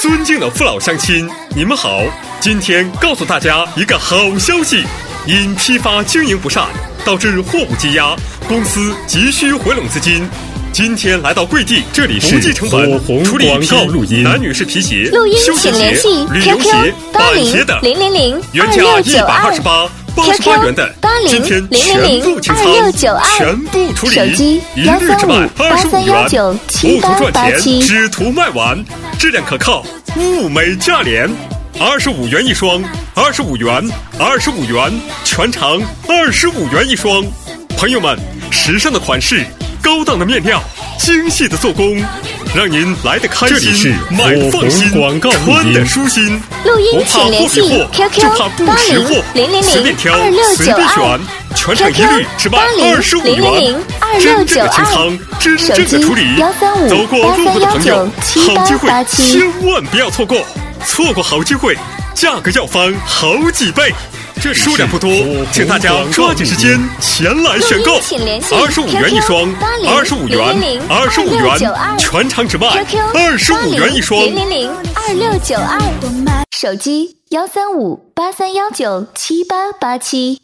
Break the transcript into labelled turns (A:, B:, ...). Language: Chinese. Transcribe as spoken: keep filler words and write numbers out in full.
A: 尊敬的父老乡亲，你们好！今天告诉大家一个好消息，因批发经营不善，导致货物积压，公司急需回笼资金。今天来到贵地，这里是不计成本处理一批男女士皮鞋、休闲鞋、旅游鞋、板鞋等，原价一百二十八。八十八元的，今天全部清仓，全部处理，一律只卖二十五元，不图赚钱，只图卖完，质量可靠，物美价廉，二十五元一双，二十五元，二十五元，全场二十五元一双。朋友们，时尚的款式，高档的面料，精细的做工，让您来得开心，买得放心，穿得舒心。
B: 录音请联系 Q Q 八零零零零二六九二，
A: 全场一律只卖二十五元。真正的清仓，真正的处理，走过路过的朋友，好机会千万不要错过，错过好机会，价格要翻好几倍。这里数量不多，请大家抓紧时间前来选购。二十五元一双，二十五元，二十五元，全场只卖二十五元一双。
B: 零零零二六九二，手机幺三五八三幺九七八八七。